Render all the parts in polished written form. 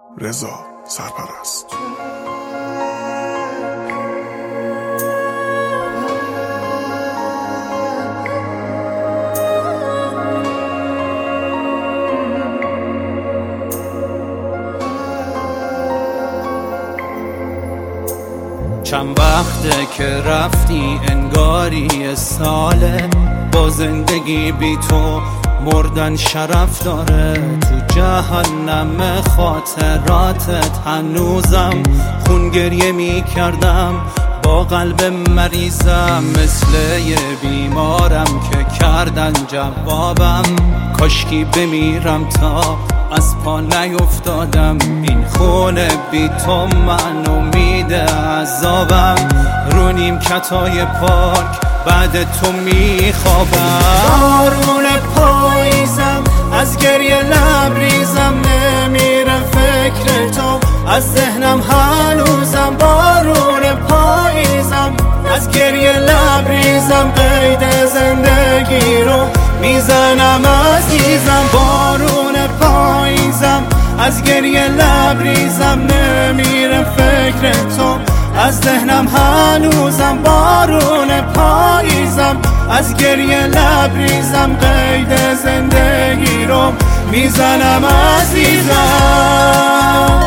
رضا سرپرست. چند وقته که رفتی انگاری ساله، با زندگی بی تو مردن شرف داره. تو جهنم خاطراتت هنوزم خون گریه می کردم، با قلب مریضم مثل یه بیمارم که کردن جوابم. کاشکی بمیرم تا از پا نیفتادم، این خونه بی تو منو میده عذابم. رو نیمکتای پارک بعد تو میخوابم. بارون پاییزم از گریه لبریزم، نمیره فکر تو از ذهنم هنوزم. بارون پاییزم از گریه لبریزم، قید زندگی رو میزنم عزیزم. بارون پاییزم از گریه لبریزم، نمیره فکر تو از ذهنم هنوزم. بارون پاییزم از گریه لبریزم، قید زندگی رو میزنم عزیزم.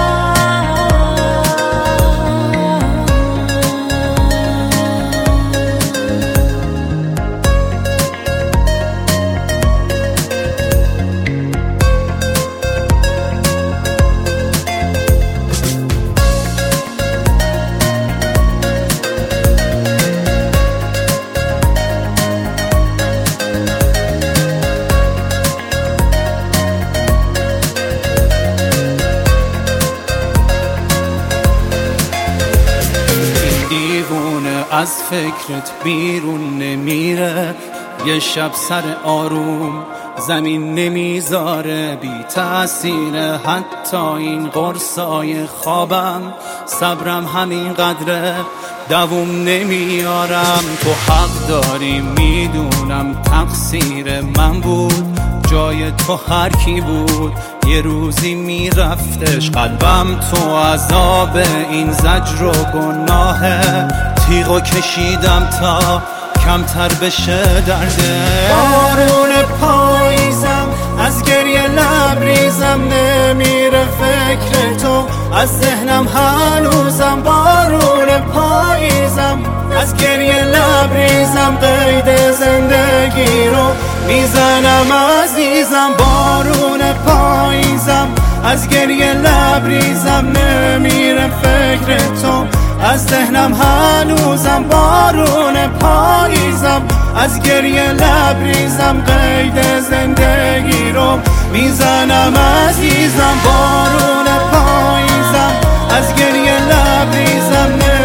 از فکرت بیرون نمیره، یه شب سر آروم زمین نمیذاره. بی تأثیر حتی این قرصای خوابم، صبرم همین قدره دووم نمیارم. تو حق داری میدونم تقصیر من بود، جای تو هر کی بود یه روزی میرفتش. قلبم تو عذاب این زجر و گناهه، تیغو کشیدم تا کمتر بشه درده. بارون پاییزم از گریه لبریزم، نمیره فکر تو از ذهنم هنوزم. بارون پاییزم از گریه لبریزم، قید زندگی رو میزنم عزیزم. بارون پاییزم از گریه لبریزم، نمیره فکر تو از ذهنم هنوزم. بارون پاییزم از گریه لبریزم، قید زندگی رو میزنم عزیزم. بارون پاییزم از گریه لبریزم،